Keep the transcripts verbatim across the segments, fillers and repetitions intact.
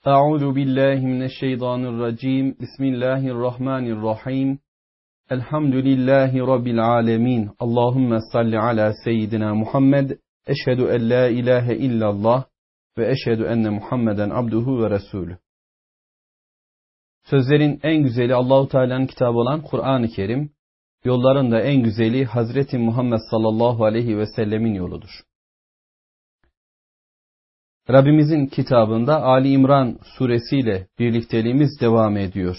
Euzu billahi mineşşeytanirracim. Bismillahirrahmanirrahim. Elhamdülillahi rabbil alamin. Allahumme salli ala seyyidina Muhammed. Eşhedü en la ilahe illallah ve eşhedü enne Muhammeden abduhu ve resulü. Sözlerin en güzeli Allahu Teala'nın kitabı olan Kur'an-ı Kerim. Yolların da en güzeli Hazreti Muhammed sallallahu aleyhi ve sellemin yoludur. Rabbimizin kitabında Ali İmran suresiyle birlikteliğimiz devam ediyor.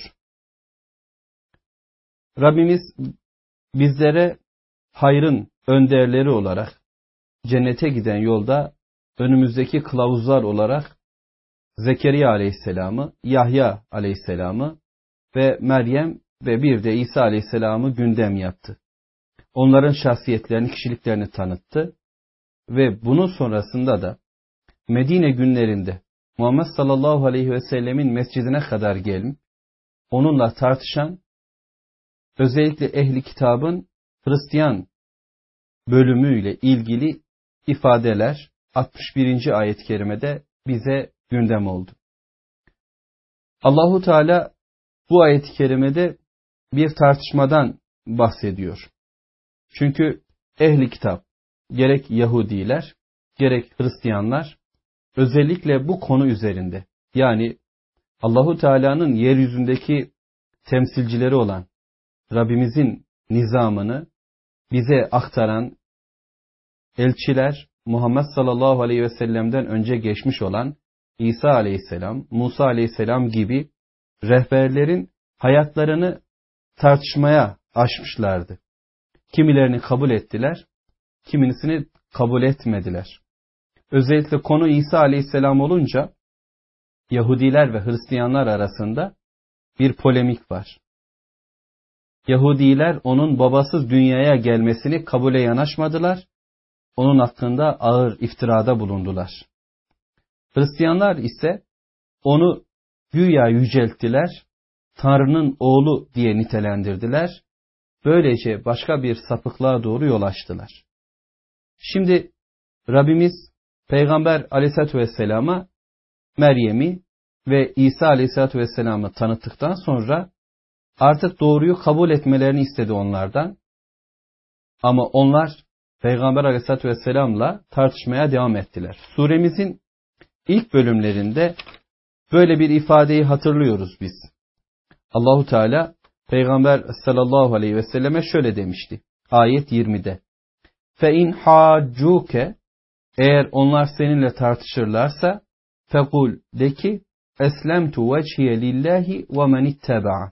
Rabbimiz bizlere hayrın önderleri olarak cennete giden yolda önümüzdeki kılavuzlar olarak Zekeriya aleyhisselamı, Yahya aleyhisselamı ve Meryem ve bir de İsa aleyhisselamı gündem yaptı. Onların şahsiyetlerini, kişiliklerini tanıttı ve bunun sonrasında da Medine günlerinde Muhammed sallallahu aleyhi ve sellemin mescidine kadar gelip onunla tartışan, özellikle ehli kitabın Hristiyan bölümüyle ilgili ifadeler altmış birinci ayet-i kerimede bize gündem oldu. Allahu Teala bu ayet-i kerimede bir tartışmadan bahsediyor. Çünkü ehli kitap, gerek Yahudiler, gerek Hristiyanlar özellikle bu konu üzerinde, yani Allahu Teala'nın yeryüzündeki temsilcileri olan Rabbimizin nizamını bize aktaran elçiler, Muhammed sallallahu aleyhi ve sellem'den önce geçmiş olan İsa aleyhisselam, Musa aleyhisselam gibi rehberlerin hayatlarını tartışmaya açmışlardı. Kimilerini kabul ettiler, kimisini kabul etmediler. Özellikle konu İsa aleyhisselam olunca Yahudiler ve Hristiyanlar arasında bir polemik var. Yahudiler onun babasız dünyaya gelmesini kabule yanaşmadılar. Onun hakkında ağır iftirada bulundular. Hristiyanlar ise onu güya yücelttiler, Tanrı'nın oğlu diye nitelendirdiler. Böylece başka bir sapıklığa doğru yol açtılar. Şimdi Rabbimiz Peygamber aleyhissalatü vesselama Meryem'i ve İsa aleyhissalatü vesselam'ı tanıttıktan sonra artık doğruyu kabul etmelerini istedi onlardan. Ama onlar Peygamber aleyhissalatü vesselam'la tartışmaya devam ettiler. Suremizin ilk bölümlerinde böyle bir ifadeyi hatırlıyoruz biz. Allahu Teala Peygamber sallallahu aleyhi ve selleme şöyle demişti. Ayet yirmide. Fe in haccuke, eğer onlar seninle tartışırlarsa, fekul, de ki, eslemtu veciye lillahi ve men itteba'a.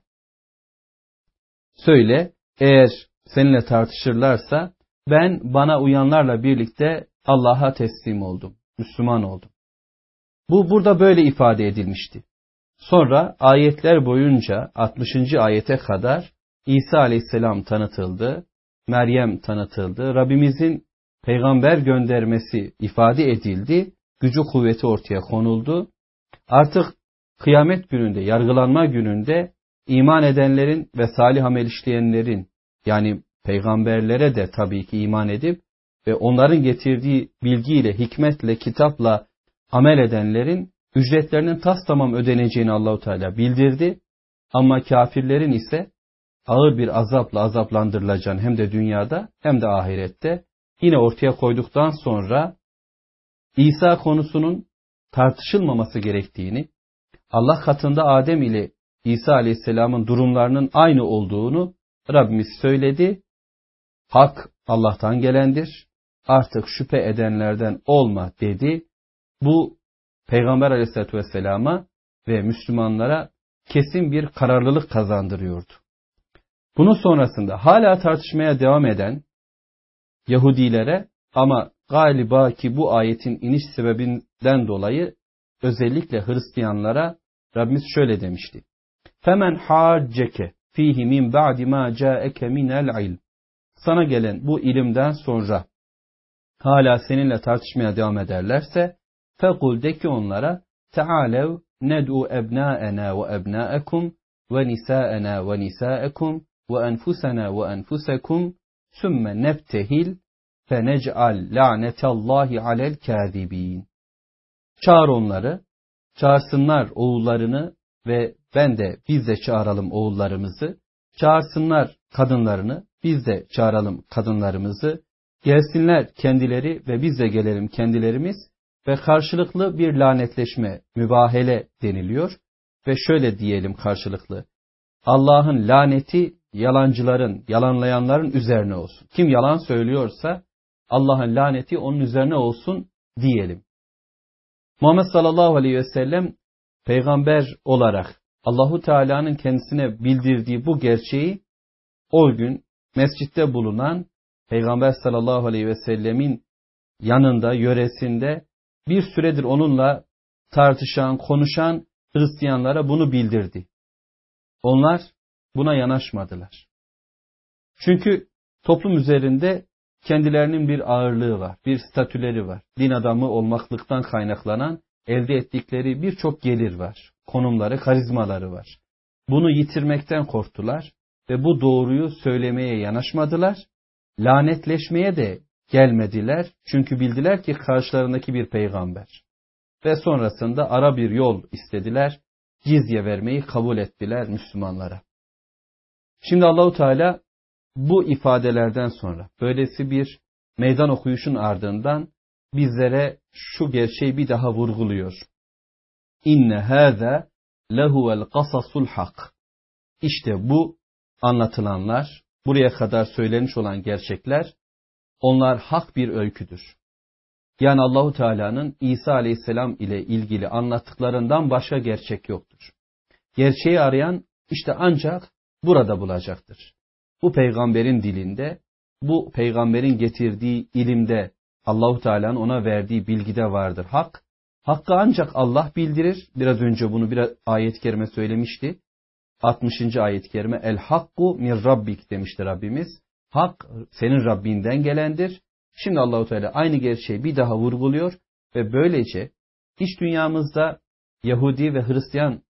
Söyle, eğer seninle tartışırlarsa, ben bana uyanlarla birlikte Allah'a teslim oldum, Müslüman oldum. Bu burada böyle ifade edilmişti. Sonra ayetler boyunca altmışıncı ayete kadar İsa aleyhisselam tanıtıldı, Meryem tanıtıldı, Rabbimizin peygamber göndermesi ifade edildi, gücü kuvveti ortaya konuldu. Artık kıyamet gününde, yargılanma gününde iman edenlerin ve salih amel işleyenlerin, yani peygamberlere de tabii ki iman edip ve onların getirdiği bilgiyle, hikmetle, kitapla amel edenlerin ücretlerinin tastamam ödeneceğini Allahu Teala bildirdi. Ama kafirlerin ise ağır bir azapla azaplandırılacağını hem de dünyada hem de ahirette yine ortaya koyduktan sonra İsa konusunun tartışılmaması gerektiğini, Allah katında Adem ile İsa aleyhisselamın durumlarının aynı olduğunu Rabbimiz söyledi. Hak Allah'tan gelendir. Artık şüphe edenlerden olma dedi. Bu Peygamber aleyhissalatü vesselama ve Müslümanlara kesin bir kararlılık kazandırıyordu. Bunun sonrasında hala tartışmaya devam eden Yahudilere, ama galiba ki bu ayetin iniş sebebinden dolayı özellikle Hristiyanlara Rabbimiz şöyle demişti. Femen hacceke fihi min ba'di ma ca'eke minel ilm. Sana gelen bu ilimden sonra hala seninle tartışmaya devam ederlerse fekul, de ki onlara tealev ned'u ebnâena ve ebnâekum ve nisâena ve nisâekum ve enfusena ve enfusekum sümme nebtehil fenec'al la'netallahi alel kâzibîn. Çağır onları, çağırsınlar oğullarını ve ben de biz de çağıralım oğullarımızı, çağırsınlar kadınlarını, biz de çağıralım kadınlarımızı, gelsinler kendileri ve biz de gelelim kendilerimiz ve karşılıklı bir lanetleşme, mübahele deniliyor ve şöyle diyelim karşılıklı: Allah'ın laneti yalancıların, yalanlayanların üzerine olsun. Kim yalan söylüyorsa Allah'ın laneti onun üzerine olsun diyelim. Muhammed sallallahu aleyhi ve sellem peygamber olarak Allahu Teala'nın kendisine bildirdiği bu gerçeği o gün mescitte bulunan Peygamber sallallahu aleyhi ve sellemin yanında, yöresinde bir süredir onunla tartışan, konuşan Hristiyanlara bunu bildirdi. Onlar buna yanaşmadılar. Çünkü toplum üzerinde kendilerinin bir ağırlığı var, bir statüleri var. Din adamı olmaklıktan kaynaklanan elde ettikleri birçok gelir var. Konumları, karizmaları var. Bunu yitirmekten korktular ve bu doğruyu söylemeye yanaşmadılar. Lanetleşmeye de gelmediler. Çünkü bildiler ki karşılarındaki bir peygamber. Ve sonrasında ara bir yol istediler. Cizye vermeyi kabul ettiler Müslümanlara. Şimdi Allahu Teala bu ifadelerden sonra böylesi bir meydan okuyuşun ardından bizlere şu gerçeği bir daha vurguluyor. İnne hâzâ lehuvel kasasul hak. İşte bu anlatılanlar, buraya kadar söylenmiş olan gerçekler, onlar hak bir öyküdür. Yani Allahu Teala'nın İsa Aleyhisselam ile ilgili anlattıklarından başka gerçek yoktur. Gerçeği arayan işte ancak burada bulacaktır. Bu peygamberin dilinde, bu peygamberin getirdiği ilimde, Allahu Teala'nın ona verdiği bilgide vardır hak. Hakkı ancak Allah bildirir. Biraz önce bunu bir ayet-i kerime söylemişti. altmışıncı ayet-i kerime El hakku min rabbik demişti Rabbimiz. Hak senin Rabbinden gelendir. Şimdi Allahu Teala aynı gerçeği bir daha vurguluyor ve böylece iç dünyamızda Yahudi ve Hristiyan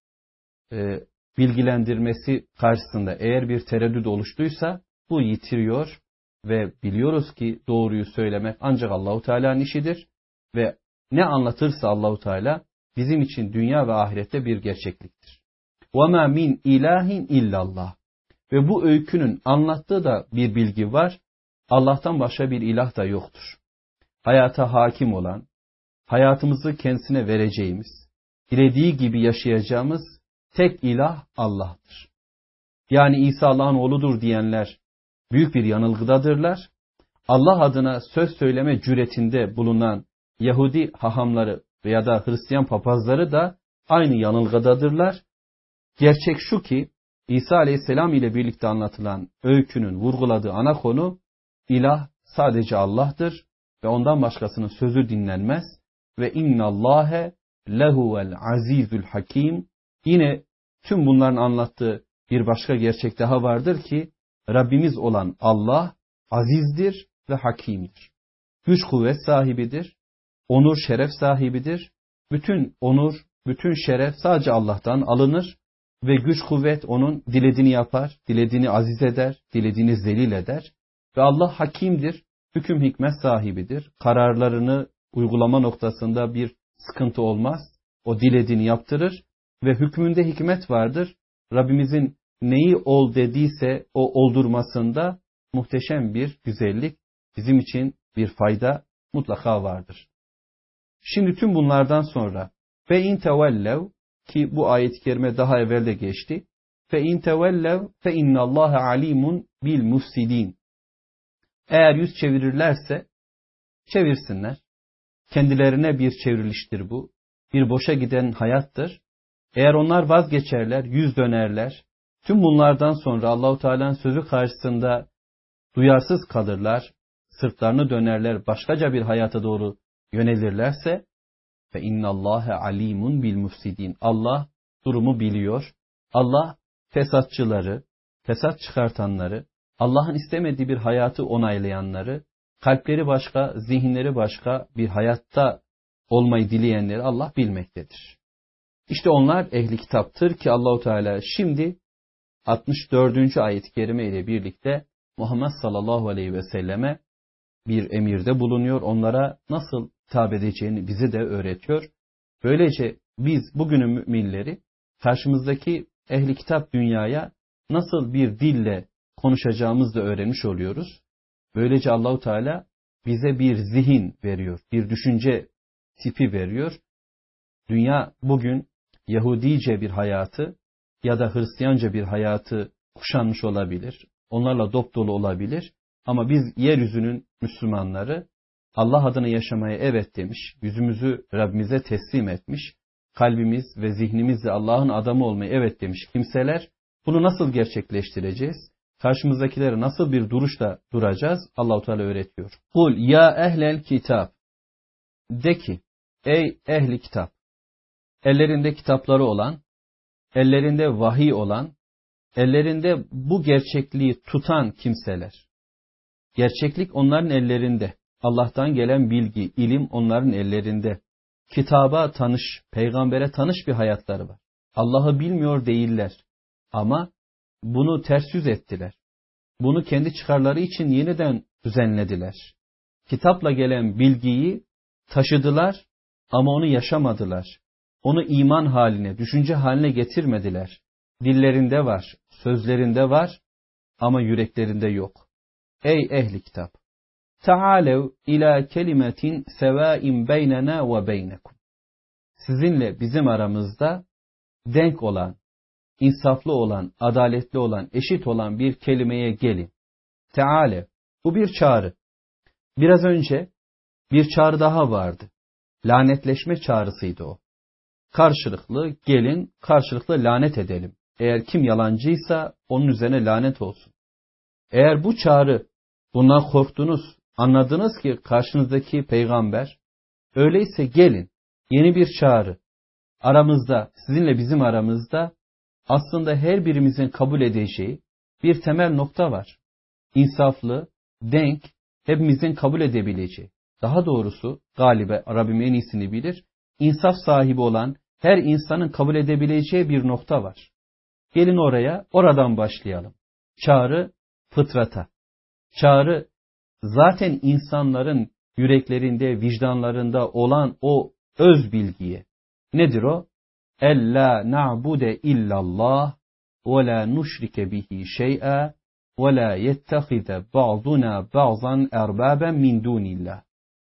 e, bilgilendirmesi karşısında eğer bir tereddüt oluştuysa bu yitiriyor ve biliyoruz ki doğruyu söylemek ancak Allahu Teala'nın işidir ve ne anlatırsa Allahu Teala bizim için dünya ve ahirette bir gerçekliktir. وَمَا مِنْ اِلَٰهٍ illallah. Ve bu öykünün anlattığı da bir bilgi var. Allah'tan başka bir ilah da yoktur. Hayata hakim olan, hayatımızı kendisine vereceğimiz, dilediği gibi yaşayacağımız tek ilah Allah'tır. Yani İsa Allah'ın oğludur diyenler büyük bir yanılgıdadırlar. Allah adına söz söyleme cüretinde bulunan Yahudi hahamları veya da Hristiyan papazları da aynı yanılgıdadırlar. Gerçek şu ki İsa Aleyhisselam ile birlikte anlatılan öykünün vurguladığı ana konu ilah sadece Allah'tır ve ondan başkasının sözü dinlenmez ve innallâhe lehuvel azizül hakim. Yine tüm bunların anlattığı bir başka gerçek daha vardır ki Rabbimiz olan Allah azizdir ve hakimdir. Güç kuvvet sahibidir, onur şeref sahibidir. Bütün onur, bütün şeref sadece Allah'tan alınır ve güç kuvvet onun dilediğini yapar, dilediğini aziz eder, dilediğini zelil eder. Ve Allah hakimdir, hüküm hikmet sahibidir. Kararlarını uygulama noktasında bir sıkıntı olmaz. O dilediğini yaptırır ve hükmünde hikmet vardır. Rabbimizin neyi ol dediyse o oldurmasında muhteşem bir güzellik, bizim için bir fayda mutlaka vardır. Şimdi tüm bunlardan sonra fe in tevellev, ki bu ayet-i kerime daha evvel de geçti. Fe in tevellev fe innallâhe alimun bil mufsidin. Eğer yüz çevirirlerse çevirsinler. Kendilerine bir çevriliştir bu. Bir boşa giden hayattır. Eğer onlar vazgeçerler, yüz dönerler, tüm bunlardan sonra Allahu Teala'nın sözü karşısında duyarsız kalırlar, sırtlarını dönerler, başkaca bir hayata doğru yönelirlerse fe innallâhe alimun bil mufsidin. Allah durumu biliyor. Allah fesatçıları, fesat çıkartanları, Allah'ın istemediği bir hayatı onaylayanları, kalpleri başka, zihinleri başka bir hayatta olmayı dileyenleri Allah bilmektedir. İşte onlar ehli kitaptır ki Allahu Teala şimdi altmış dördüncü ayet-i kerime ile birlikte Muhammed sallallahu aleyhi ve selleme bir emirde bulunuyor. Onlara nasıl hitap edeceğini bize de öğretiyor. Böylece biz bugünün müminleri karşımızdaki ehli kitap dünyaya nasıl bir dille konuşacağımızı da öğrenmiş oluyoruz. Böylece Allahu Teala bize bir zihin veriyor, bir düşünce tipi veriyor. Dünya bugün Yahudice bir hayatı ya da Hristiyanca bir hayatı kuşanmış olabilir. Onlarla dop dolu olabilir. Ama biz yeryüzünün Müslümanları Allah adına yaşamaya evet demiş, yüzümüzü Rabbimize teslim etmiş, kalbimiz ve zihnimizle Allah'ın adamı olmayı evet demiş kimseler. Bunu nasıl gerçekleştireceğiz? Karşımızdakilere nasıl bir duruşla duracağız? Allah-u Teala öğretiyor. Kul ya ehlel kitap. De ki, ey ehli kitap. Ellerinde kitapları olan, ellerinde vahiy olan, ellerinde bu gerçekliği tutan kimseler. Gerçeklik onların ellerinde. Allah'tan gelen bilgi, ilim onların ellerinde. Kitaba tanış, peygambere tanış bir hayatları var. Allah'ı bilmiyor değiller. Ama bunu ters yüz ettiler. Bunu kendi çıkarları için yeniden düzenlediler. Kitapla gelen bilgiyi taşıdılar ama onu yaşamadılar. Onu iman haline, düşünce haline getirmediler. Dillerinde var, sözlerinde var ama yüreklerinde yok. Ey ehli kitap! Ta'alev ila kelimetin sevain beynena ve beynekum. Sizinle bizim aramızda denk olan, insaflı olan, adaletli olan, eşit olan bir kelimeye gelin. Tealev. Bu bir çağrı. Biraz önce bir çağrı daha vardı. Lanetleşme çağrısıydı o. Karşılıklı gelin, karşılıklı lanet edelim. Eğer kim yalancıysa onun üzerine lanet olsun. Eğer bu çağrı, bundan korktunuz, anladınız ki karşınızdaki peygamber, öyleyse gelin, yeni bir çağrı. Aramızda, sizinle bizim aramızda aslında her birimizin kabul edeceği bir temel nokta var. İnsaflı, denk, hepimizin kabul edebileceği. Daha doğrusu, galibe Rabbim en iyisini bilir, insaf sahibi olan her insanın kabul edebileceği bir nokta var. Gelin oraya, oradan başlayalım. Çağrı fıtrata. Çağrı zaten insanların yüreklerinde, vicdanlarında olan o öz bilgiye. Nedir o? Ella na'bude illallah ve la nuşrike bihi şey'a ve la yettehize ba'duna ba'zan erbaben min dunillah.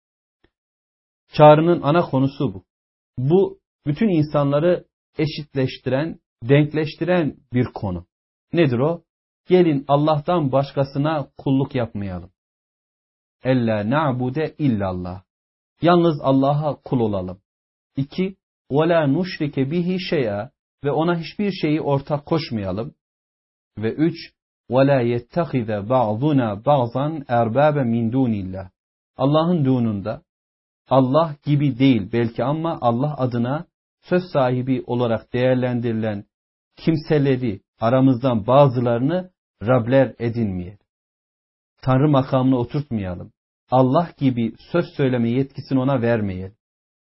Çağrının ana konusu bu. Bu bütün insanları eşitleştiren, denkleştiren bir konu. Nedir o? Gelin Allah'tan başkasına kulluk yapmayalım. Ella na'bude illallah. Yalnız Allah'a kul olalım. İki, وَلَا نُشْرِكَ بِهِ شَيْئًا ve ona hiçbir şeyi ortak koşmayalım. Ve üç, وَلَا يَتَّخِذَ بَعْضُنَا بَعْضًا اَرْبَابًا مِنْ دُونِ اللّٰهِ. Allah'ın dununda Allah gibi değil belki ama Allah adına söz sahibi olarak değerlendirilen kimseleri, aramızdan bazılarını Rabler edinmeyelim. Tanrı makamına oturtmayalım. Allah gibi söz söyleme yetkisini ona vermeyelim.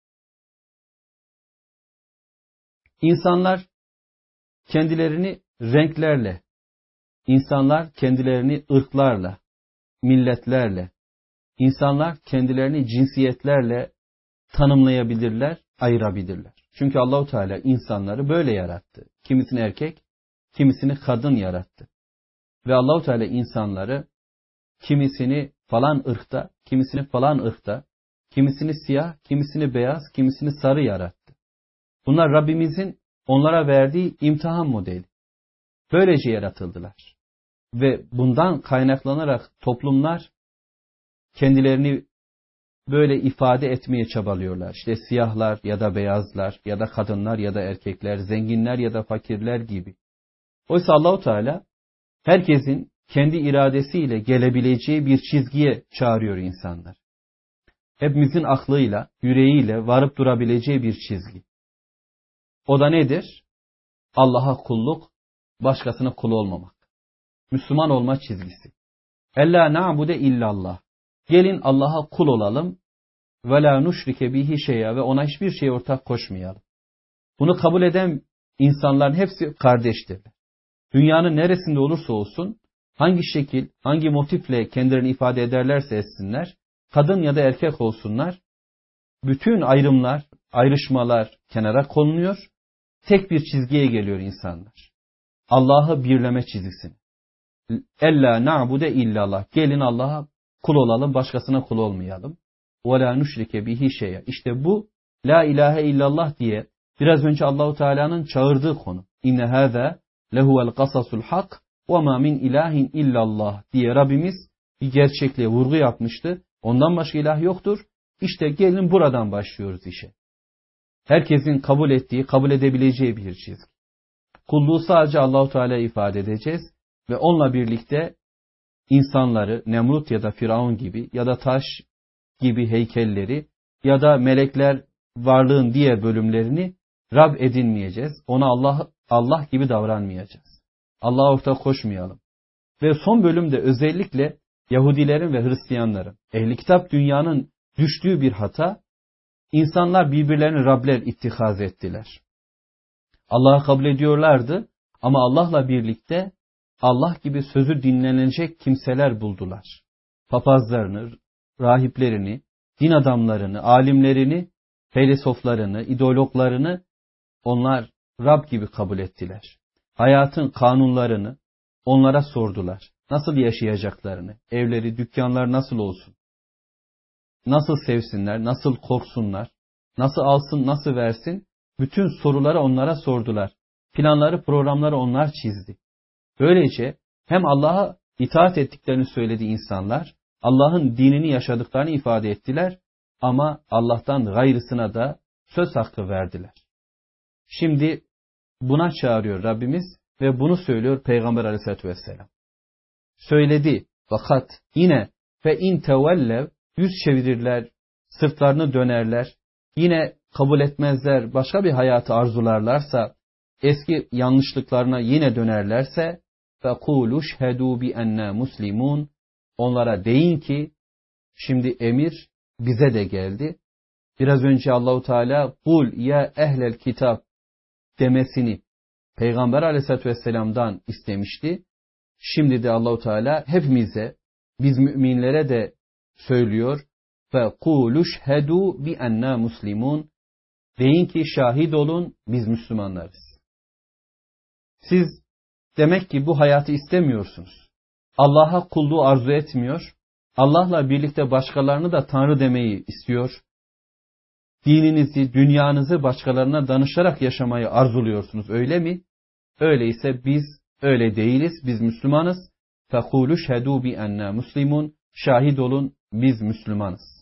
İnsanlar kendilerini renklerle, insanlar kendilerini ırklarla, milletlerle, insanlar kendilerini cinsiyetlerle tanımlayabilirler, ayırabilirler. Çünkü Allahu Teala insanları böyle yarattı. Kimisini erkek, kimisini kadın yarattı. Ve Allahu Teala insanları kimisini falan ırkta, kimisini falan ırkta, kimisini siyah, kimisini beyaz, kimisini sarı yarattı. Bunlar Rabbimizin onlara verdiği imtihan modeli. Böylece yaratıldılar. Ve bundan kaynaklanarak toplumlar kendilerini böyle ifade etmeye çabalıyorlar. İşte siyahlar ya da beyazlar ya da kadınlar ya da erkekler, zenginler ya da fakirler gibi. Oysa Allahu Teala herkesin kendi iradesiyle gelebileceği bir çizgiye çağırıyor insanlar. Hepimizin aklıyla, yüreğiyle varıp durabileceği bir çizgi. O da nedir? Allah'a kulluk, başkasına kul olmamak. Müslüman olma çizgisi. Ella na'bude illallah. Gelin Allah'a kul olalım ve la nuşrike bihi şey'a ve ona hiçbir şey ortak koşmayalım. Bunu kabul eden insanların hepsi kardeştirler. Dünyanın neresinde olursa olsun, hangi şekil, hangi motifle kendilerini ifade ederlerse etsinler, kadın ya da erkek olsunlar, bütün ayrımlar, ayrışmalar kenara konuluyor. Tek bir çizgiye geliyor insanlar. Allah'ı birleme çizgisine. Ella na'bude illallah. Gelin Allah'a kul olalım, başkasına kul olmayalım. Ve la nüşrike bihi şey'e. İşte bu la ilahe illallah diye biraz önce Allahu Teala'nın çağırdığı konu. İnne hâzâ lehuvel kasasul hak ve ma min ilahin illallah diye Rabbimiz bir gerçekliğe vurgu yapmıştı. Ondan başka ilah yoktur. İşte gelin buradan başlıyoruz işe. Herkesin kabul ettiği, kabul edebileceği bir çizgi. Kulluğu sadece Allahu Teala'ya ifade edeceğiz ve onunla birlikte insanları Nemrut ya da Firavun gibi ya da taş gibi heykelleri ya da melekler varlığın diğer bölümlerini Rab edinmeyeceğiz. Ona Allah Allah gibi davranmayacağız. Allah'a ortak koşmayalım. Ve son bölümde özellikle Yahudilerin ve Hristiyanların, ehli kitap dünyanın düştüğü bir hata, insanlar birbirlerini Rabler ittihaz ettiler. Allah'ı kabul ediyorlardı ama Allah'la birlikte Allah gibi sözü dinlenecek kimseler buldular. Papazlarını, rahiplerini, din adamlarını, alimlerini, filozoflarını, ideologlarını onlar Rab gibi kabul ettiler. Hayatın kanunlarını onlara sordular. Nasıl yaşayacaklarını, evleri, dükkanlar nasıl olsun? Nasıl sevsinler, nasıl korksunlar, nasıl alsın, nasıl versin? Bütün soruları onlara sordular. Planları, programları onlar çizdi. Böylece hem Allah'a itaat ettiklerini söyledi insanlar, Allah'ın dinini yaşadıklarını ifade ettiler ama Allah'tan gayrısına da söz hakkı verdiler. Şimdi buna çağırıyor Rabbimiz ve bunu söylüyor Peygamber Aleyhisselatü Vesselam. Söyledi fakat yine fe in tevellev yüz çevirirler, sırtlarını dönerler, yine kabul etmezler, başka bir hayatı arzularlarsa, eski yanlışlıklarına yine dönerlerse فَقُولُ شْهَدُوا بِأَنَّا مُسْلِمُونَ onlara deyin ki şimdi emir bize de geldi. Biraz önce Allahu Teala kul ya ehlel kitap demesini Peygamber Aleyhisselatü Vesselam'dan istemişti. Şimdi de Allahu Teala hepimize, biz müminlere de söylüyor. فَقُولُ شْهَدُوا بِأَنَّا مُسْلِمُونَ deyin ki şahit olun biz Müslümanlarız. Siz demek ki bu hayatı istemiyorsunuz. Allah'a kulluğu arzu etmiyor. Allah'la birlikte başkalarını da Tanrı demeyi istiyor. Dininizi, dünyanızı başkalarına danışarak yaşamayı arzuluyorsunuz, öyle mi? Öyleyse biz öyle değiliz, biz Müslümanız. فَقُولُ شَهَدُوا بِأَنَّا مُسْلِمُونَ şahit olun biz Müslümanız.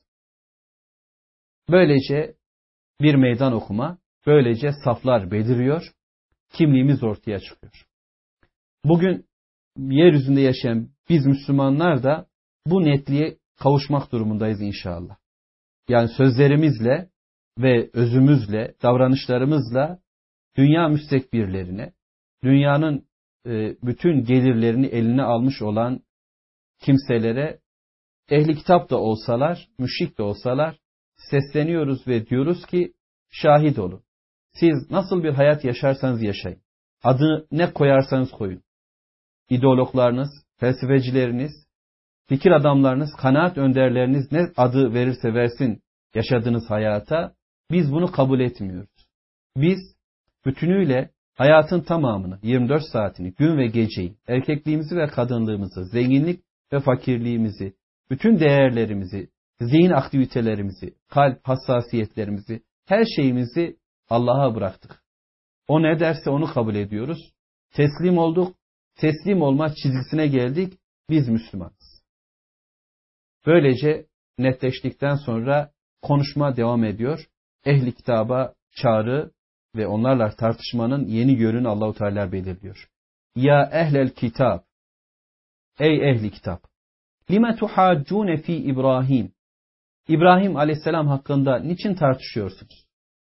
Böylece bir meydan okuma, böylece saflar beliriyor, kimliğimiz ortaya çıkıyor. Bugün yeryüzünde yaşayan biz Müslümanlar da bu netliğe kavuşmak durumundayız inşallah. Yani sözlerimizle ve özümüzle, davranışlarımızla dünya müstekbirlerine, dünyanın bütün gelirlerini eline almış olan kimselere, ehli kitap da olsalar, müşrik de olsalar sesleniyoruz ve diyoruz ki şahit olun. Siz nasıl bir hayat yaşarsanız yaşayın. Adını ne koyarsanız koyun. İdeologlarınız, felsefecileriniz, fikir adamlarınız, kanaat önderleriniz ne adı verirse versin yaşadığınız hayata biz bunu kabul etmiyoruz. Biz bütünüyle hayatın tamamını, yirmi dört saatini, gün ve geceyi, erkekliğimizi ve kadınlığımızı, zenginlik ve fakirliğimizi, bütün değerlerimizi, zihin aktivitelerimizi, kalp hassasiyetlerimizi, her şeyimizi Allah'a bıraktık. O ne derse onu kabul ediyoruz. Teslim olduk. Teslim olma çizgisine geldik. Biz Müslümanız. Böylece netleştikten sonra konuşma devam ediyor. Ehli kitaba çağrı ve onlarla tartışmanın yeni yönünü Allahu Teala belirliyor. Ya ehlel kitap, ey ehli kitap, lime tuhaccune fi İbrahim, İbrahim Aleyhisselam hakkında niçin tartışıyorsunuz?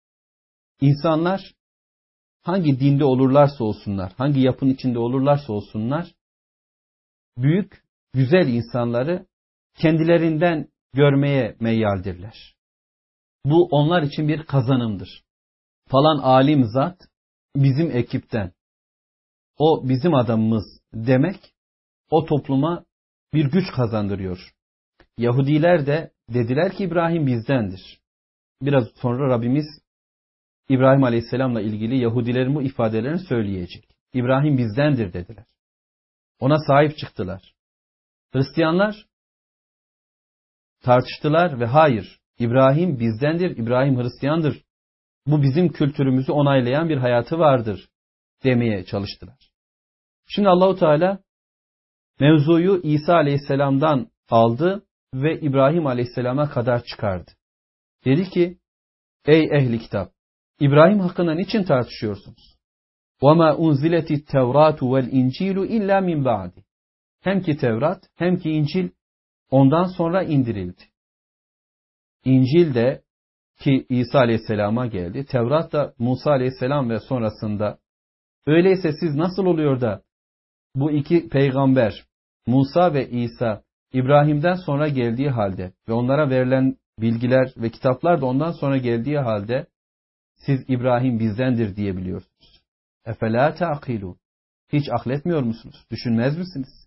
İnsanlar hangi dinde olurlarsa olsunlar, hangi yapının içinde olurlarsa olsunlar, büyük, güzel insanları kendilerinden görmeye meyyaldirler. Bu onlar için bir kazanımdır. Falan alim zat bizim ekipten, o bizim adamımız demek, o topluma bir güç kazandırıyor. Yahudiler de dediler ki İbrahim bizdendir. Biraz sonra Rabbimiz İbrahim Aleyhisselam'la ilgili Yahudilerin bu ifadelerini söyleyecek. İbrahim bizdendir dediler. Ona sahip çıktılar. Hristiyanlar tartıştılar ve hayır, İbrahim bizdendir, İbrahim Hristiyandır. Bu bizim kültürümüzü onaylayan bir hayatı vardır demeye çalıştılar. Şimdi Allahu Teala mevzuyu İsa Aleyhisselam'dan aldı ve İbrahim Aleyhisselam'a kadar çıkardı. Dedi ki, ey ehli kitap, İbrahim hakkında niçin tartışıyorsunuz? وَمَا اُنْزِلَتِ التَّوْرَاتُ وَالْاِنْجِيلُ اِلَّا مِنْ بَعْدِ. Hem ki Tevrat hem ki İncil ondan sonra indirildi. İncil de ki İsa Aleyhisselam'a geldi. Tevrat da Musa Aleyhisselam ve sonrasında. Öyleyse siz nasıl oluyor da bu iki peygamber Musa ve İsa İbrahim'den sonra geldiği halde ve onlara verilen bilgiler ve kitaplar da ondan sonra geldiği halde siz İbrahim bizdendir diyebiliyorsunuz. Efela ta'kilun. Hiç akletmiyor musunuz? Düşünmez misiniz?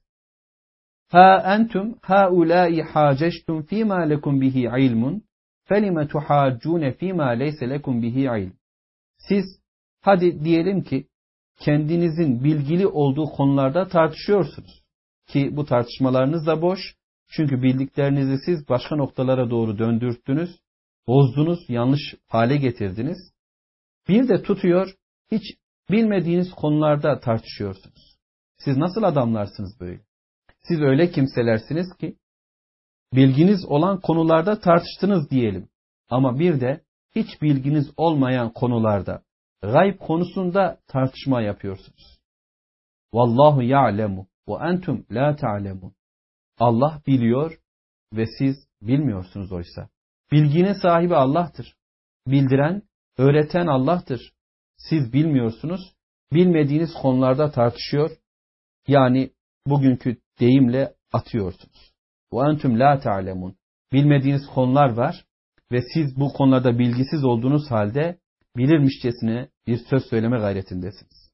Ha entum haulâi hâceştum fîmâ lekum bihi ilmun felime tuhâccûne fîmâ leyse lekum bihi ilm. Siz hadi diyelim ki kendinizin bilgili olduğu konularda tartışıyorsunuz. Ki bu tartışmalarınız da boş. Çünkü bildiklerinizi siz başka noktalara doğru döndürttünüz, bozdunuz, yanlış hale getirdiniz. Bir de tutuyor, hiç bilmediğiniz konularda tartışıyorsunuz. Siz nasıl adamlarsınız böyle? Siz öyle kimselersiniz ki, bilginiz olan konularda tartıştınız diyelim. Ama bir de hiç bilginiz olmayan konularda, gayb konusunda tartışma yapıyorsunuz. Vallahu ya'lemu ve entum la ta'lemun. Allah biliyor ve siz bilmiyorsunuz oysa. Bilginin sahibi Allah'tır. Bildiren, öğreten Allah'tır. Siz bilmiyorsunuz, bilmediğiniz konularda tartışıyor, yani bugünkü deyimle atıyorsunuz. وَاَنْتُمْ لَا تَعْلَمُونَ. Bilmediğiniz konular var ve siz bu konularda bilgisiz olduğunuz halde bilirmişçesine bir söz söyleme gayretindesiniz.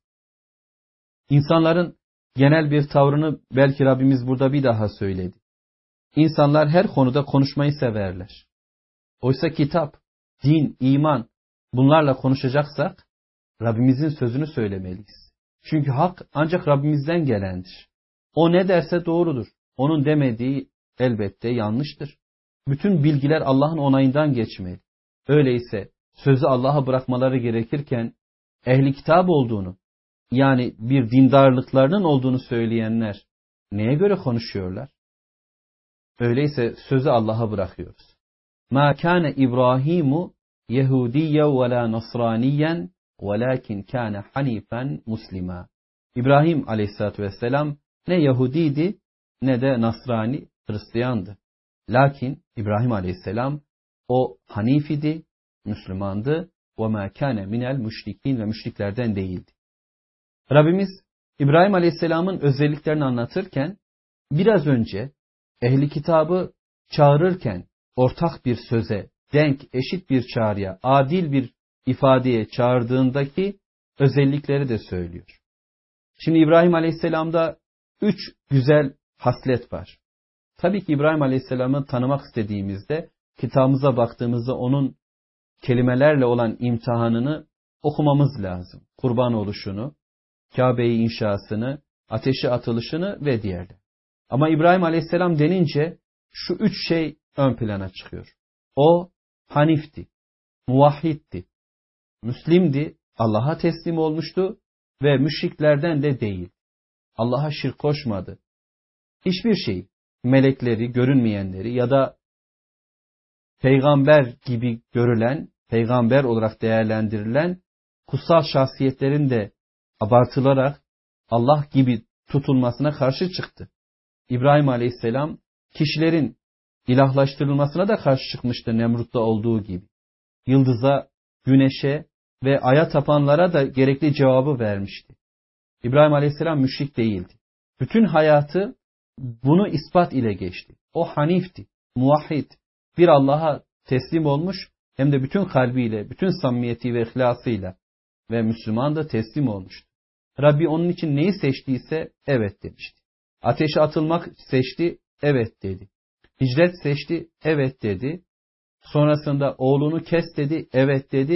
İnsanların genel bir tavrını belki Rabbimiz burada bir daha söyledi. İnsanlar her konuda konuşmayı severler. Oysa kitap, din, iman bunlarla konuşacaksak Rabbimizin sözünü söylemeliyiz. Çünkü hak ancak Rabbimizden gelendir. O ne derse doğrudur. Onun demediği elbette yanlıştır. Bütün bilgiler Allah'ın onayından geçmeli. Öyleyse sözü Allah'a bırakmaları gerekirken ehli kitap olduğunu, yani bir dindarlıklarının olduğunu söyleyenler neye göre konuşuyorlar? Öyleyse sözü Allah'a bırakıyoruz. Ma kana İbrahimu Yehudiyye ve la Nasraniyen velakin kana hanifen muslima. İbrahim Aleyhisselatü Vesselam ne Yahudiydi ne de Nasrani, Hristiyandı. Lakin İbrahim Aleyhisselam o Hanif idi, Müslümandı. Ve ma kana minel müşrikin ve müşriklerden değildi. Rabbimiz İbrahim Aleyhisselam'ın özelliklerini anlatırken biraz önce ehli kitabı çağırırken ortak bir söze, denk, eşit bir çağrıya, adil bir ifadeye çağırdığındaki özellikleri de söylüyor. Şimdi İbrahim Aleyhisselam'da üç güzel haslet var. Tabii ki İbrahim Aleyhisselam'ı tanımak istediğimizde, kitabımıza baktığımızda onun kelimelerle olan imtihanını okumamız lazım. Kurban oluşunu, Kabe'yi inşasını, ateşe atılışını ve diğerleri. Ama İbrahim Aleyhisselam denince şu üç şey ön plana çıkıyor. O Hanif'ti, muvahhiddi, Müslim'di, Allah'a teslim olmuştu ve müşriklerden de değil. Allah'a şirk koşmadı. Hiçbir şey, melekleri, görünmeyenleri ya da peygamber gibi görülen, peygamber olarak değerlendirilen kutsal şahsiyetlerin de abartılarak Allah gibi tutulmasına karşı çıktı. İbrahim Aleyhisselam kişilerin ilahlaştırılmasına da karşı çıkmıştı Nemrut'ta olduğu gibi. Yıldıza, güneşe ve aya tapanlara da gerekli cevabı vermişti. İbrahim Aleyhisselam müşrik değildi. Bütün hayatı bunu ispat ile geçti. O hanifti, muvahhid, bir Allah'a teslim olmuş hem de bütün kalbiyle, bütün samimiyeti ve ihlasıyla ve Müslüman da teslim olmuştu. Rabbi onun için neyi seçtiyse evet demişti. Ateşe atılmak seçti, evet dedi. Hicret seçti, evet dedi. Sonrasında oğlunu kes dedi, evet dedi.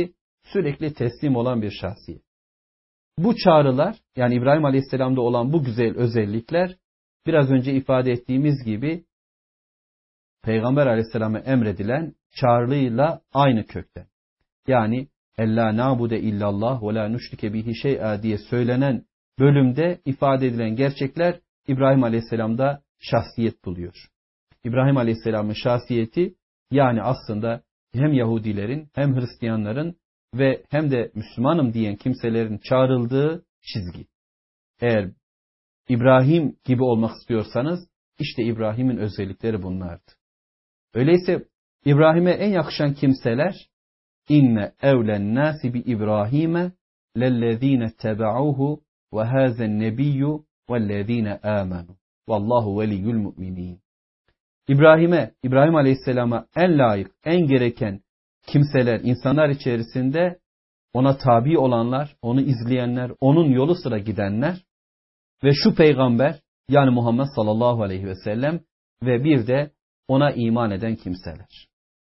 Sürekli teslim olan bir şahsiyet. Bu çağrılar, yani İbrahim Aleyhisselam'da olan bu güzel özellikler, biraz önce ifade ettiğimiz gibi Peygamber Aleyhisselam'a emredilen çağrıyla aynı kökten. Yani Ella na'bude illallah ve la nüşrike bihi şey'a diye söylenen bölümde ifade edilen gerçekler İbrahim Aleyhisselam'da şahsiyet buluyor. İbrahim Aleyhisselam'ın şahsiyeti, yani aslında hem Yahudilerin hem Hristiyanların ve hem de Müslümanım diyen kimselerin çağrıldığı çizgi. Eğer İbrahim gibi olmak istiyorsanız işte İbrahim'in özellikleri bunlardı. Öyleyse İbrahim'e en yakışan kimseler İnne evlen nasi bi İbrahim'e lellezine tebauhu ve hazen nebiyyü vellezine amenu. Vallahu veliyyül müminin. İbrahim'e, İbrahim Aleyhisselam'a en layık, en gereken kimseler, insanlar içerisinde ona tabi olanlar, onu izleyenler, onun yolu sıra gidenler ve şu peygamber, yani Muhammed sallallahu aleyhi ve sellem ve bir de ona iman eden kimseler.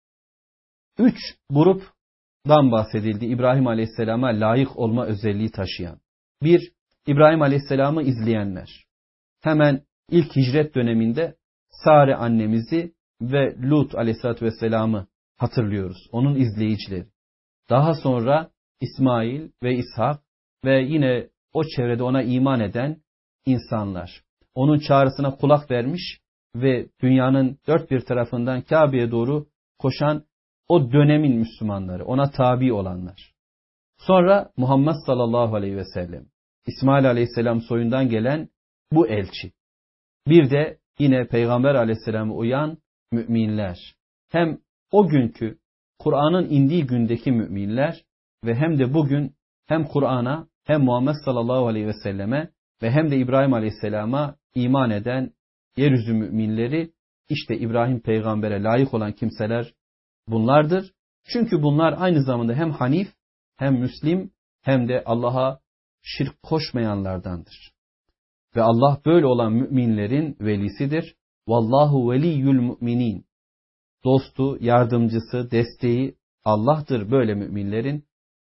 Üç gruptan bahsedildi İbrahim Aleyhisselam'a layık olma özelliği taşıyan. Bir, İbrahim Aleyhisselam'ı izleyenler. Hemen ilk hicret döneminde Sare annemizi ve Lut Aleyhisselatü Vesselam'ı hatırlıyoruz. Onun izleyicileri. Daha sonra İsmail ve İshak ve yine o çevrede ona iman eden insanlar. Onun çağrısına kulak vermiş ve dünyanın dört bir tarafından Kabe'ye doğru koşan o dönemin Müslümanları, ona tabi olanlar. Sonra Muhammed sallallahu aleyhi ve sellem, İsmail aleyhisselam soyundan gelen bu elçi. Bir de yine Peygamber aleyhisselam'a uyan müminler. Hem o günkü Kur'an'ın indiği gündeki müminler ve hem de bugün hem Kur'an'a hem Muhammed sallallahu aleyhi ve selleme ve hem de İbrahim aleyhisselama iman eden yeryüzü müminleri, işte İbrahim peygambere layık olan kimseler bunlardır. Çünkü bunlar aynı zamanda hem hanif hem müslim hem de Allah'a şirk koşmayanlardandır. Ve Allah böyle olan müminlerin velisidir. Vallahu veliyyül müminin. Dostu, yardımcısı, desteği Allah'tır böyle müminlerin.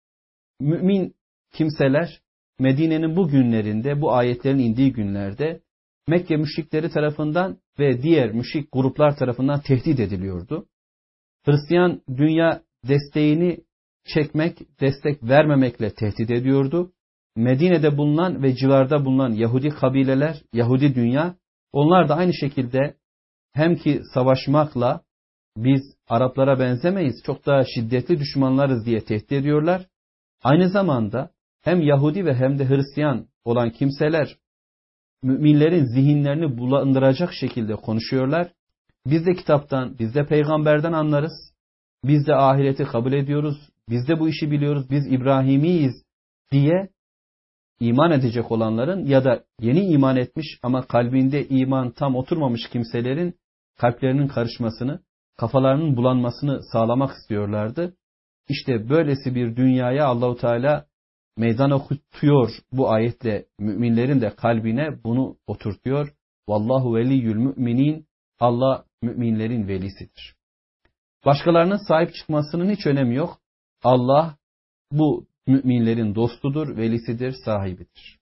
Mümin kimseler Medine'nin bu günlerinde, bu ayetlerin indiği günlerde Mekke müşrikleri tarafından ve diğer müşrik gruplar tarafından tehdit ediliyordu. Hristiyan dünya desteğini çekmek, destek vermemekle tehdit ediyordu. Medine'de bulunan ve civarda bulunan Yahudi kabileler, Yahudi dünya, onlar da aynı şekilde hem ki savaşmakla biz Araplara benzemeyiz, çok daha şiddetli düşmanlarız diye tehdit ediyorlar. Aynı zamanda hem Yahudi ve hem de Hristiyan olan kimseler müminlerin zihinlerini bulandıracak şekilde konuşuyorlar. Biz de kitaptan, biz de peygamberden anlarız. Biz de ahireti kabul ediyoruz. Biz de bu işi biliyoruz. Biz İbrahimiyiz diye iman edecek olanların ya da yeni iman etmiş ama kalbinde iman tam oturmamış kimselerin kalplerinin karışmasını, kafalarının bulanmasını sağlamak istiyorlardı. İşte böylesi bir dünyaya Allahu Teala meydan okutuyor bu ayetle, müminlerin de kalbine bunu oturtuyor. Vallahu veliyyül müminin. Allah müminlerin velisidir. Başkalarının sahip çıkmasının hiç önemi yok. Allah bu müminlerin dostudur, velisidir, sahibidir.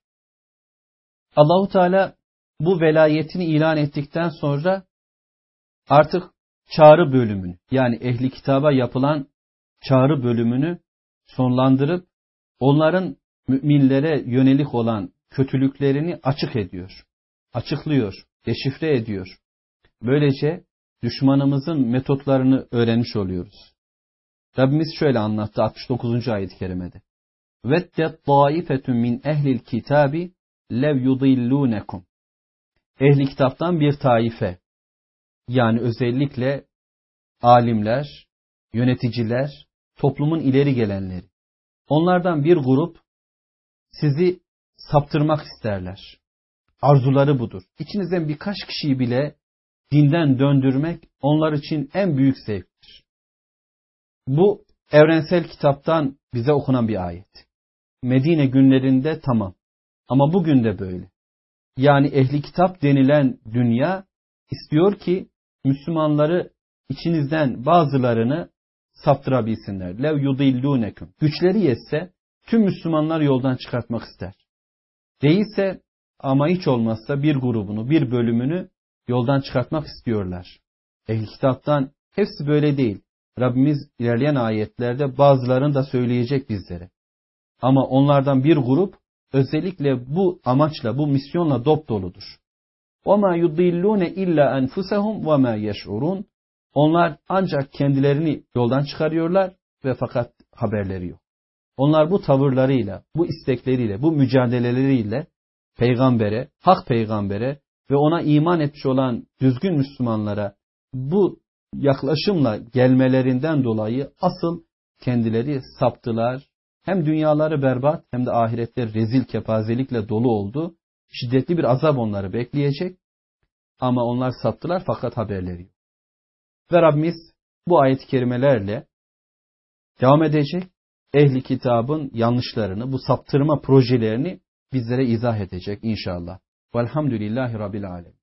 Allahu Teala bu velayetini ilan ettikten sonra artık çağrı bölümünü, yani ehli kitaba yapılan çağrı bölümünü sonlandırıp onların müminlere yönelik olan kötülüklerini açık ediyor, açıklıyor, deşifre ediyor. Böylece düşmanımızın metotlarını öğrenmiş oluyoruz. Rabbimiz şöyle anlattı altmış dokuzuncu ayet-i kerimede. Vettet taifetun min ehlil kitabi lev yudillunekum. Ehli kitaptan bir taife, yani özellikle alimler, yöneticiler, toplumun ileri gelenleri. Onlardan bir grup sizi saptırmak isterler. Arzuları budur. İçinizden birkaç kişiyi bile dinden döndürmek onlar için en büyük zevktir. Bu evrensel kitaptan bize okunan bir ayet. Medine günlerinde tamam. Ama bugün de böyle. Yani ehli kitap denilen dünya istiyor ki Müslümanları içinizden bazılarını saptırabilsinler. Lev yudillûnekum. Güçleri yetse tüm Müslümanlar yoldan çıkartmak ister. Değilse ama hiç olmazsa bir grubunu, bir bölümünü yoldan çıkartmak istiyorlar. Ehl-i Kitap'tan hepsi böyle değil. Rabbimiz ilerleyen ayetlerde bazılarını da söyleyecek bizlere. Ama onlardan bir grup özellikle bu amaçla, bu misyonla dop doludur. وَمَا يُضِلُّونَ اِلَّا أَنْفُسَهُمْ وَمَا يَشْعُرُونَ. Onlar ancak kendilerini yoldan çıkarıyorlar ve fakat haberleri yok. Onlar bu tavırlarıyla, bu istekleriyle, bu mücadeleleriyle peygambere, hak peygambere ve ona iman etmiş olan düzgün Müslümanlara bu yaklaşımla gelmelerinden dolayı asıl kendileri saptılar. Hem dünyaları berbat hem de ahiretleri rezil kepazelikle dolu oldu. Şiddetli bir azap onları bekleyecek. Ama onlar saptılar fakat haberleri yok. Ve Rabbimiz bu ayet-i kerimelerle devam edecek. Ehli kitabın yanlışlarını, bu saptırma projelerini bizlere izah edecek inşallah. Velhamdülillahi Rabbil Alemin.